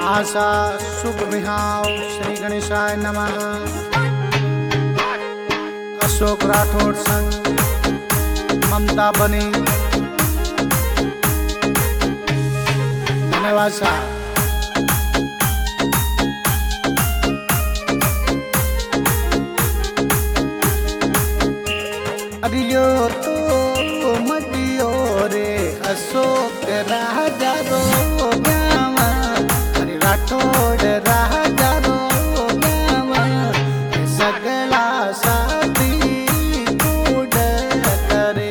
आशा शुभ विहाव श्री गणेशाय नमः। अशोक राठौड़ संग ममता बनी। धन्यवाद साहब। अरियो तो मदियो रे अशोक राजा रो गावा, अरे राठौड़ राजा रो गावा, सगला साथी कूड़ करे।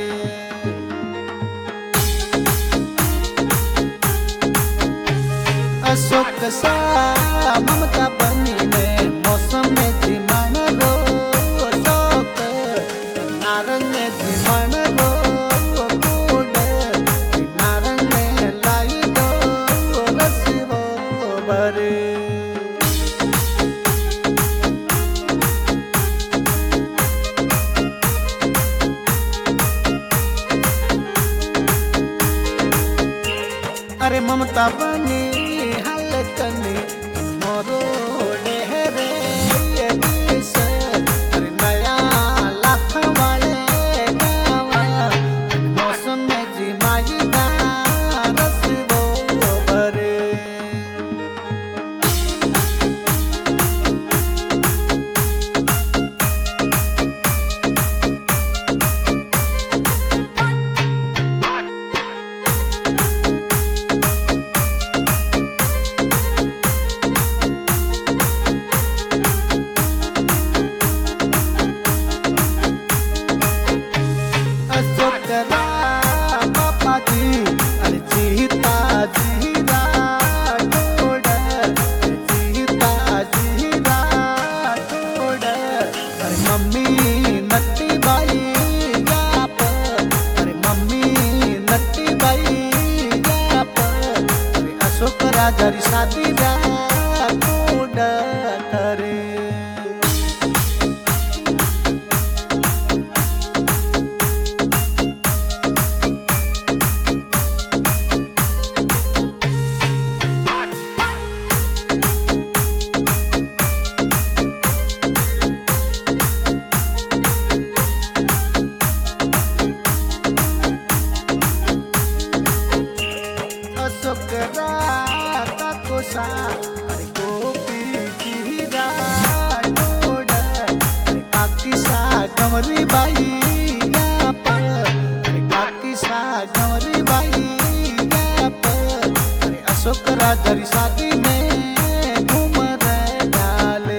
अशोक सा ममता बनी में मौसम में थी मन रो शोक, नारंग में थी मन रो कूड़, नारंग में लाई दो रसियो भरे। अरे ममता बनी हलकनी मोरो डेहरे ये दिस, अरे नया लाख वाले गावा, मौसम में जी माई दा रसियो भरे। अशोक बापा जी अरे जीता जी राठौड़, जीता जी राठौड़, अरे मम्मी नट्टी बाई जाप, अरे मम्मी नट्टी बाई जाप, अरे अशोक राजा री शादी राठौड़ करे। अशोक राजा को सा अरे गोपी जी राठौड़, अरे काकी सा गमरी बाई यहाँ पर, अरे काकी सा गमरी बाई यहाँ पर, अरे अशोक राजा री शादी में घूम रहे डाले।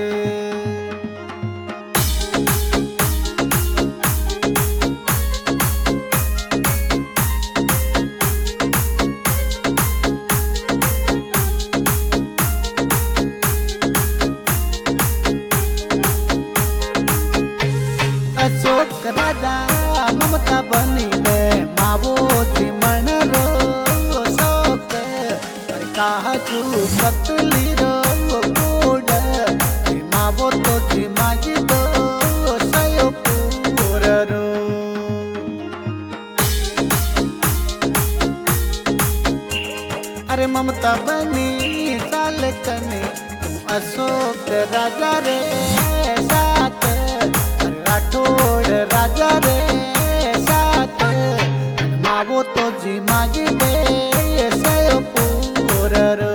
अशोक राजा ममता बनी में मावो थी मन रो शोक, अरे काजू पतली रो कूड़, अरे मावो तो थी माजी दो सयो पूर रो। अरे ममता बनी साल कने तुम अशोक राजा रे साथ, अरे राठौड़ राजा रे साथ, मावो तो जी मागी दे सयो पूर रो।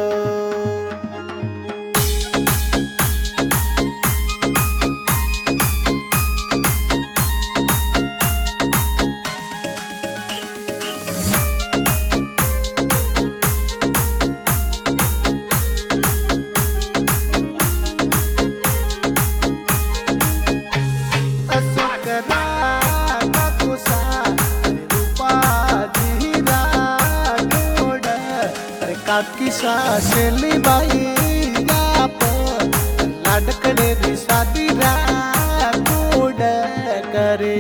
अशोक राजा को सा अरे रूपा जी राठौड़, अरे काकी सा शेली बाई यहाँ पर, लाडकड़े री शादी राठौड़ करे।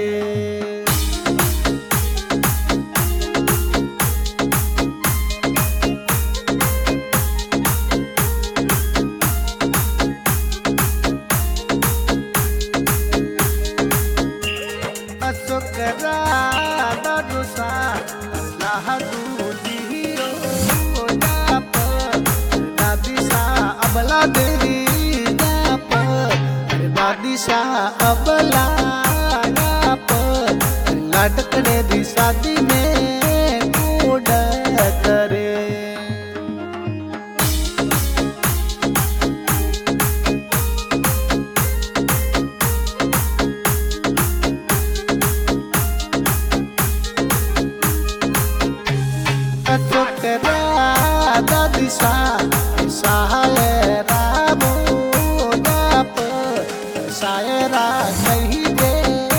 अशोक राजा रुसा अल्लाह दूधी ओ दाप दादी सा दिशा अबला लाडकड़े दी शादी में कूड़ करे दा दिशा सायरा बोप सायरा कही दे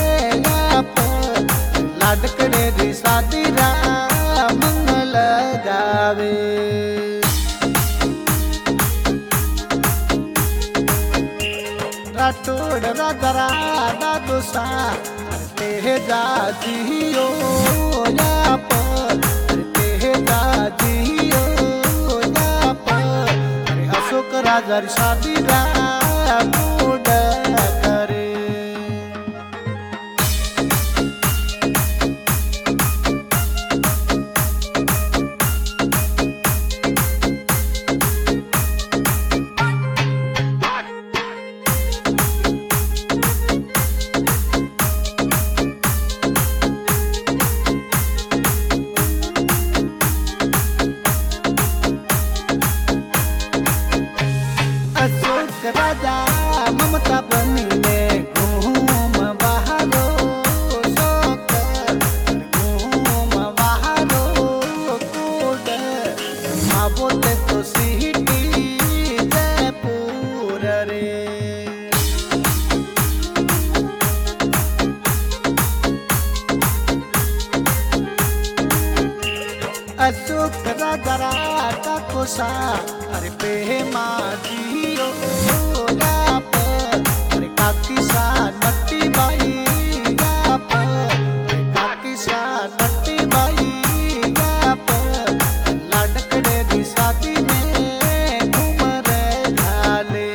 लाडकड़े दी शादी रा मंगल गावे राठौड़ राजरा दा दोसा ते जा जियो राजर शादी मूड करे राजा ममता बनी में घूम बहारो शोक घूम बहारो कूद माँ बोले तो सिटी जयपुर रे अशोक राजा राजा कोसा अरे पे माजियो काकी सा नट्टी बाई काकी सा नट्टी बाई लाडकड़े दी शादी में घूमर झाले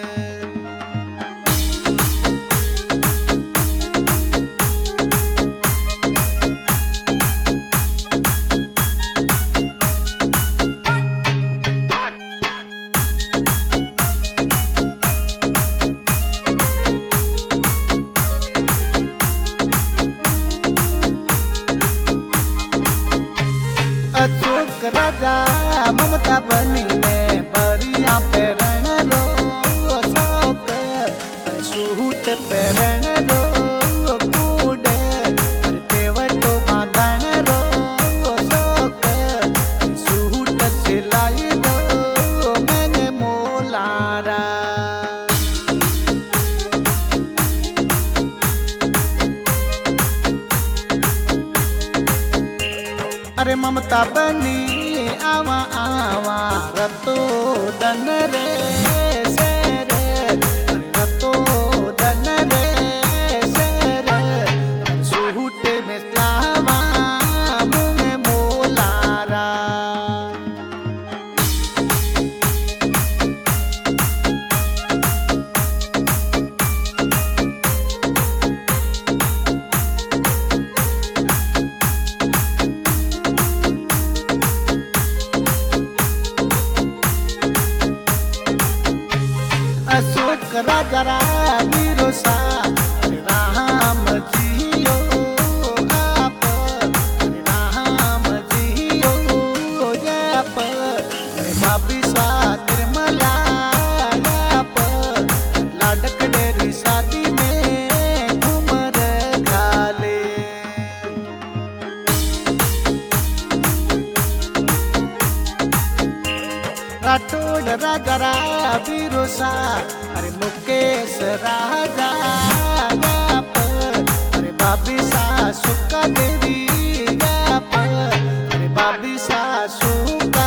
अशोक राजा ममता बनी में बरिया पे रण रो शौक सूट पे रण रो कूड तेवटो बांधन रो शौक सूट सिलाई दो मैंने मोलारा अरे ममता बनी आवा आवा रतो दन रे सेरे रतो दन रे सेरे सूट में लावा मुँह मोलारा अशोक राजा वीरो सा राम जियो आप राम जियो आप बाबी सा निर्मला आप लाडकड़े री शादी में घूमर घाले राठौड़ राजा वीरो सा अरे मुकेश राजा अरे बाबी सा सुका देवी अरे बाबी सा सुका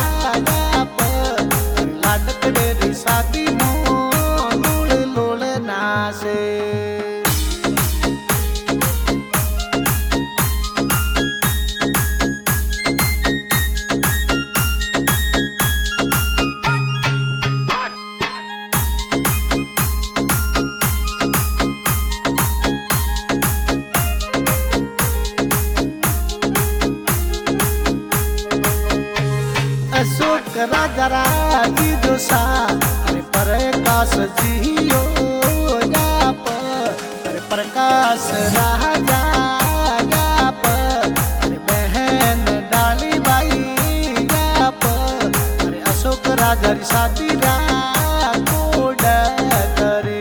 लाडकड़े री शादी मोड़ लोड़ नासे अशोक राजा जी दोसा अरे पर काश जियो राजा री शादी रा कोड करे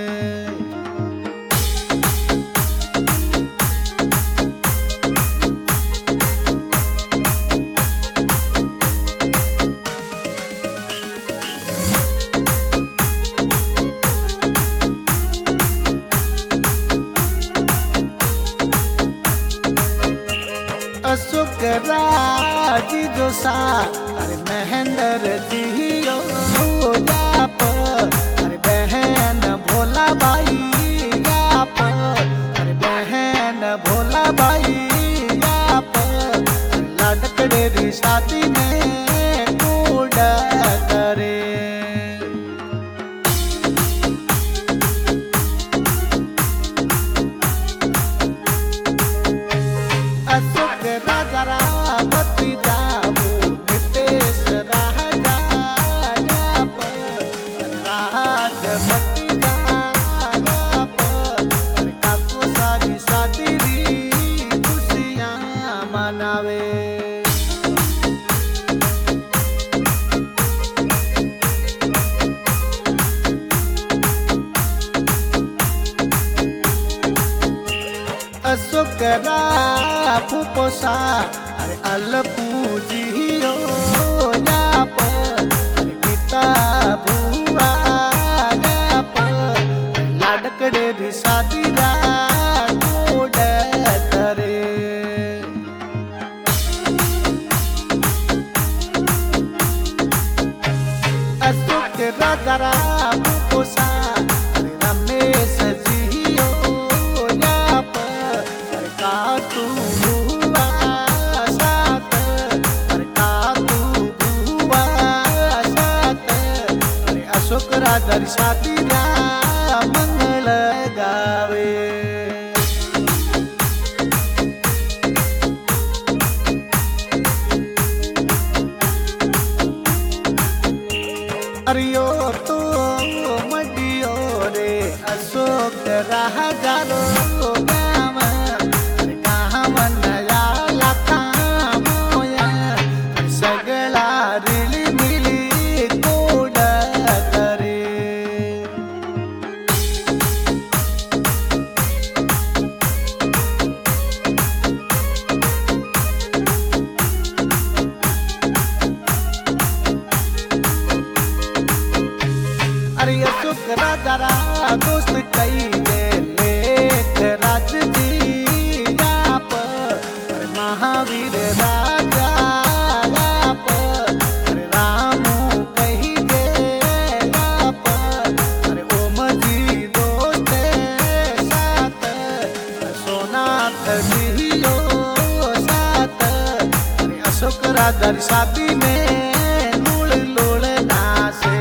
अशोक राजी जो सा अरे महेंद्र जियो जाप अरे बहन भोला बाई जाप अरे बहन भोला बाई जाप लाडकड़े री शादी में कूड़ करे अशोक राजा रामती जाबू नितेश राजा जाप राजमती जाप काको सारी शादी री खुशियां मनावे अशोक फूपोसा अरे अलपू जियो जाप अरे पिता भुआ जाप लाडकड़े री शादी रा कोड करे अशोक राजा फूपोसा अरे रमेश जियो जाप तू भुआ सात अरे तू भुआ सात अरे अशोक राजा री शादी रा मंगल गावे अरे यो तो मडियो रे अशोक राजा रो अशोक राजा रा दोस्त कई दे लेख राज जी जाप अरे महावीर राजा जाप अरे रामू कही दे जाप अरे ओम जी दोस्त साथ सोनाथ जियो साथ अरे अशोक राजा री शादी में लूड़ लूड़ नाचे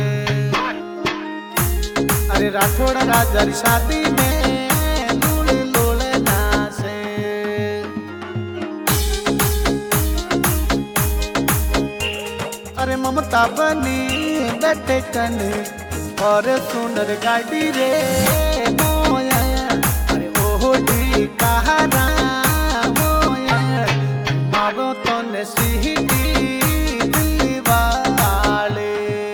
अरे राठौड़ राजा री शादी में लूड़ लूड़ नाचे अरे ममता बनी बैठे कन और सुनर गाड़ी रे मोया अरे ओढ़ी कहारा मोया मारो तो ने सीधी दीवाले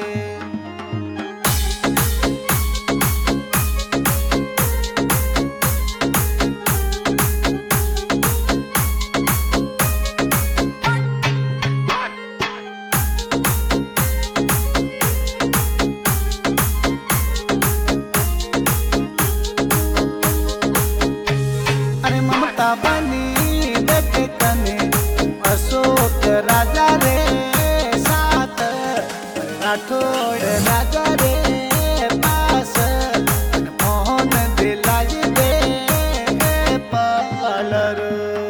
बनी बैठे कने अशोक राजा रे साथ राठौड़ राजा रे पास मोहन दिलाई दे पालर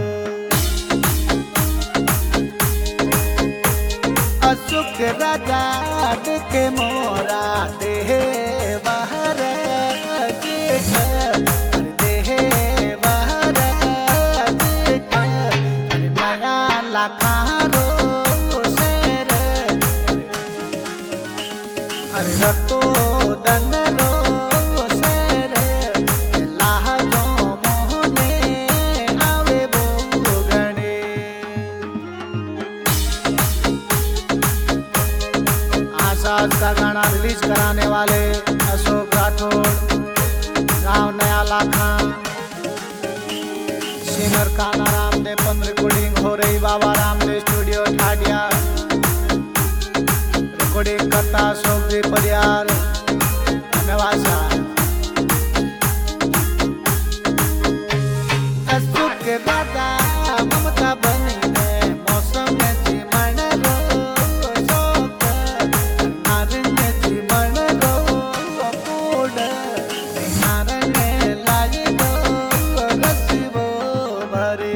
अशोक राजा के मोरा दे बाहर अरे रतो दनरो शेर लाहजो मोहने आवे बोगणे साथ का गाना रिलीज कराने वाले अशोक राठौड़, गांव नया लाखा, सिंगर काना रामदेव, पंद्रह रिकॉर्डिंग हो रही बाबा रामदेव स्टूडियो ठाडिया, रिकॉर्डिंग करता अशोक जी परियार नवासा। अशोक के दादा ममता बनी है मौसम में जीवन रो शोक, नारंग जीवन रो फूल, नारंग लाई दो रसिबो भरे।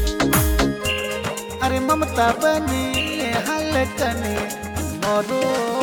अरे ममता बनी हलकनी मोरो